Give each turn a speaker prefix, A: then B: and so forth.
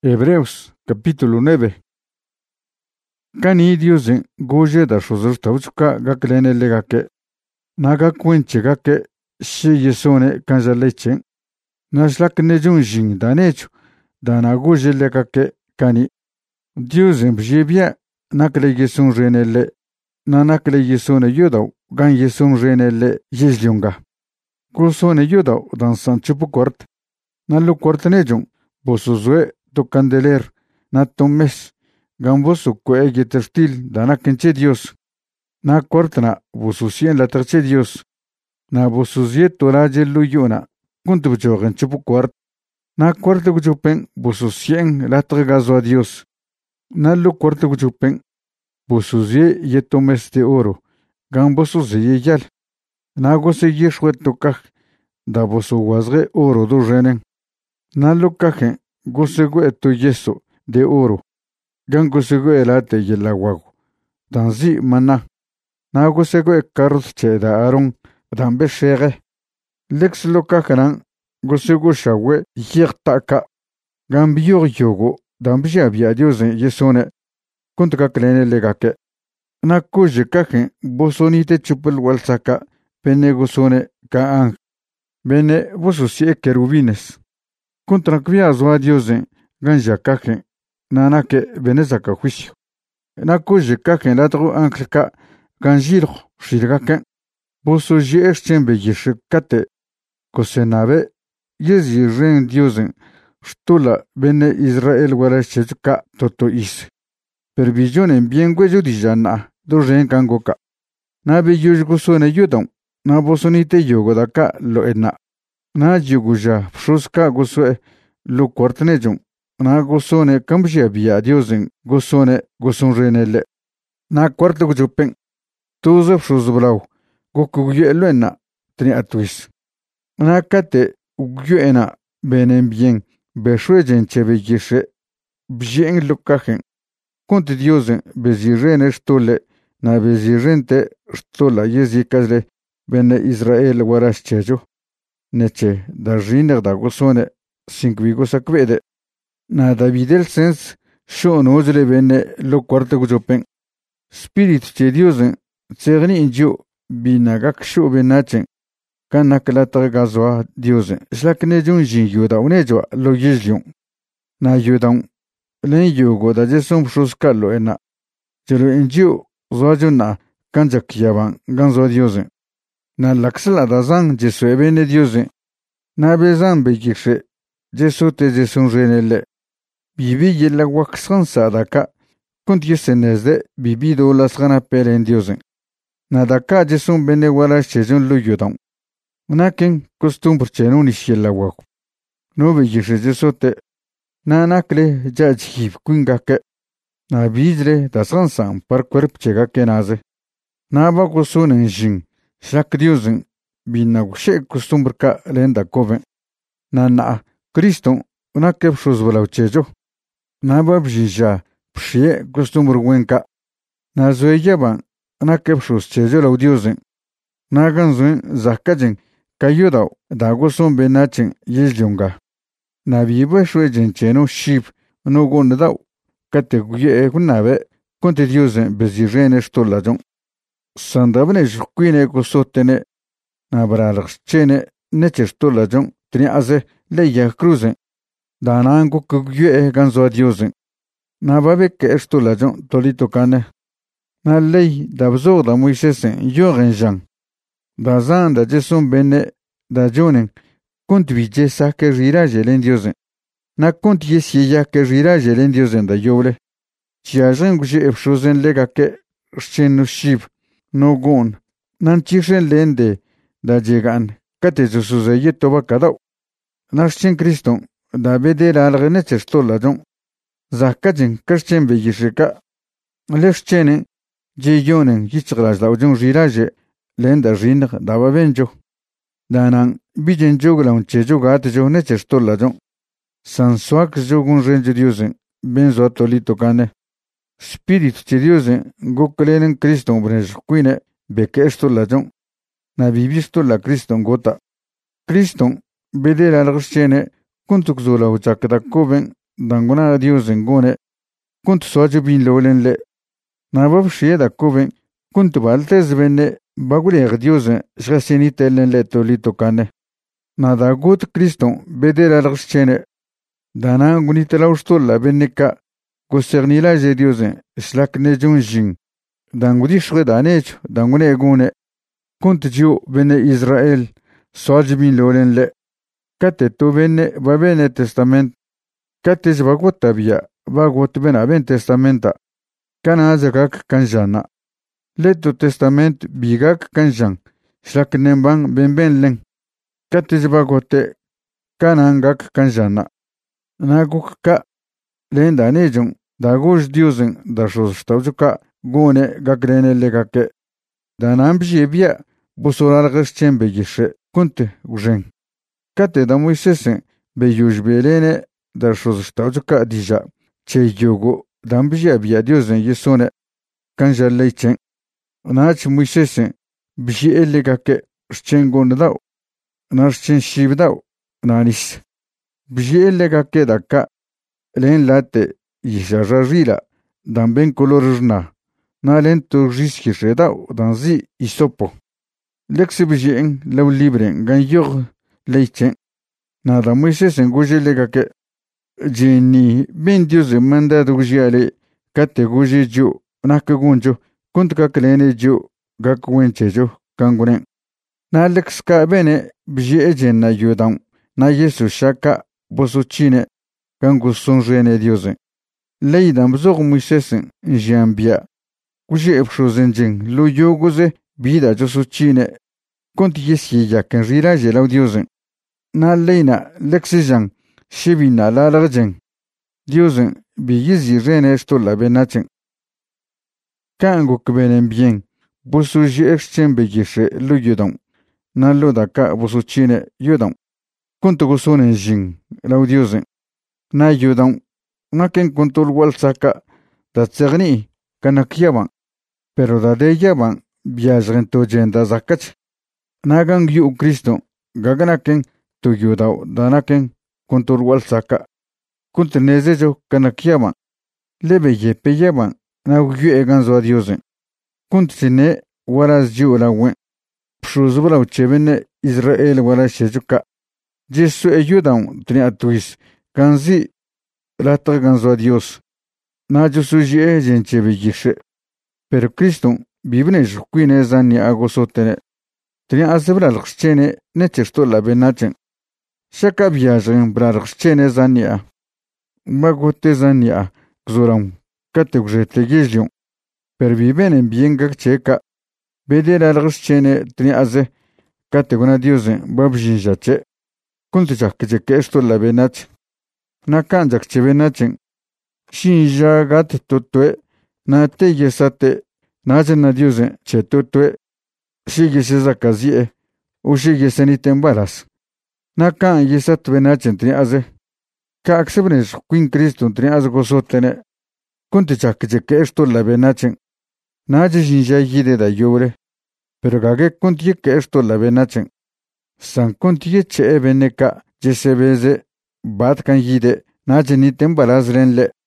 A: Hebreos capítulo 9. Kani Dios goje da shozur tawchuka gaklene legake. Naga kwenche gake shi yesone kanja lechen. Nashlak nejun jing danechu. Dana goje legake kani. Dios mbjebia nakle yesun renele. Nanakle yesone yodaw gan yesun renele yezlyunga. Gosone yodaw dan sanchupu kort. Nalu kort nejun bosuzwe to candeler na tomes gambosu kwe yeterstil dana kenche Dios na kortna bususien la terche Dios na bususie toraje luyuna kuntu jogen chupu kwart na korte guchupen bususien la tregazo a Dios na lu korte guchupen bususie yetomes de oro gambosu yeyal na gose yeshwet tokaj da bosu wazre oro do renen na lu kaje gosego to yeso de oro gan gosego elate yelawago danzi mana na gosego carros che da aron dan beshere lex lokakaran gosego shawe yertaka gan biyor yogo dan bia Dios yesone kuntka klene legake na koje kaje bosonite chupel walsaka penegosone ka ang bene bososie kerubines contra criazo a Dios ganja kaje nanake benezaka juicio na koje kaje latro anklka ganjiro shirgaka boso je exchembe yeshkate kosenabe yezi ren Dios stula bene Israel wala cheka toto is pervisionen bien güeyo dijana do ren kangoka na be yugo sone yudon na bosonite yogo daka lo ena na yuguja fruska gosue lo kortnejon na gosone kambjia bia Diosen gosone goson renele na kwarto gujupen tuzo fruzblaw gokugyelena tri atwis na kate ugyena benen bien beshwejen chebeyishe bien lukajen konti Diosen bezirene stole na bezirente stola yezikazle bene Israel waraschejo neche da riner da gosone sinkvigo sakvede na Davidel sens shonozle bene lo quarto gujopen spirit che Diosen tserni injo binagak sho benachen kanakla tagazwa Diosen slakne junjin yoda unejo lo yizlion na yodan len yogo da jesum shuskalo ena jelo injo zwajuna kanjak yaban ganzo Diosen na laksla da zang jesue bene Diosen na bezan bekikse jesu te jesun renele bibi yella waksan sadaka kunt yesenezde bibi do lasgana pelen Diosen na daka jesun bene wala chejun luyudon unakin costumbre chenun ishella wak no bekikse jesu te na nakle jajhib kuingake na bizre da sansan par cuerp chega kenaze na ba kusunen jin shak Diosen binagushe costumbre ka lenda koven na Cristo una kepshus volauchejo na babjija pshie costumbre wenka na zoeyaban una kepshus chejo la Diosen na ganzuen zakajen kayudaw da goson benachen yezlyunga na bibe shwejen cheno ship no gondaw kateguye kunabe konte Diosen bezirene stolajon sandabne jkuine kosotene na baralchene neche stolajon triaze leya cruzen danango kugye ganzo Diosen na babeke stolajon tolito kane na ley dabzo da Moisesen yorenjan da zanda jesun bene da jonen kontvije sake rira jelen Diosen na kontyesi ya ke rira jelen Diosen da yoble chiajen guje efshozen legake shenu shib no gon nan chishen lende da jegan kate zuzuze yetoba kadaw Narchen Cristo da bede la algene chestola jon zakajen kerchen beyishika leschene jeyonen yichglas da jon riraje lenda rin da babenjo danan bijen jogla chejo gat jone chestola jon sansuak jogun renjo Diosen benzo tolito kane spirit che Diosen goklenen Cristo brej quine bekestola jon na bibisto la Cristo gota Cristo Bedera algshene kuntuk zola uchakda koben danguna Dios ngone kunt soje bin lolen le nabab shiye da kuben kunt baltez benne bagule Dios shasini telen le tolito kane nada gut Cristo bedel algschene dana gunitela ustola bennika gusernila je Dios slak ne junjin dangudi shre danech dangune gune kunt jiu benne Israel soje bin lolen le kate to benne babene testament kate jbagot bia bagot bena ben testamenta kana zakak kanjana leto testament bigak kanjan shlak nembang benben len kate jbagote kanangak kanjana naguk ka lenda nejun daguj diusen dashos staujuka gone gagrene legake danam bia busolar gschembe gishe kunte ujen kate da Moisesen be yujbelene dashos staujuka dija che yogo dambia bia diusen yesone kanja leichen nach Moisesen bji elegake schengon da narchen shibda nanis bji elegake daka len late yisharrila damben colorna nalen to riski reda danzi isopo lexibjien law libren ganyor leichen nada Moisesen goje legake jeni ben Dios manda dujiale kate goje jo nakagunjo kuntka klene jo gakwenche jo kangunen na lex ka bene bji ejen na yudam na yesu shaka bosuchine kangu sonjene Dios leidam zog Moisesen jambia kuje epshozenjin lo yogoze bida josuchine konti yesi yaken rira jelaw Dios na leina lexijan shibina lalarjen Dios biyizi rene esto la benachen kango kbenen bien bosuji exchange gishe lo yudam na lo daka bosuchine yudam konto gosonen jin law Dios na yudam naken kontol walsaka da tsegni kanakyaban pero da de yaban viajren to jenda zakach nagang yu Cristo gaganaken to yudaw danaken kontol walsaka kunteneze jo kanakyaban lebe yepe yaban na yu eganzo a Dios kuntine waras ju lawen pshuzbla uchebene Israel wala shejuka Jesu ayudan tni atuis kanzi la ganzo a Dios na josuji jenchebe gishe pero Cristo bibne jukwine zanni agosotene tni azbra lxchene nechesto la benachen shaka viajen brarxchene zannia magote zannia gzoram kategujete gizlion per viven bien gakcheka bedera lxchene tni aze kateguna Dios babjin jache kuntjak ke esto la benach na kanjak chebenachen shinja gat tutwe na te yesate na jena Dios che tutwe shige zakazie o shige seniten balas na kan yesat benachen tri aze ka aksebnes queen Cristo tri azgosotene kuntjak ke esto la benachen na shinja yide da yobre pero gage kuntje ke esto la benachen san kuntje che beneka jesebeze bat kan yide na jeniten balas renle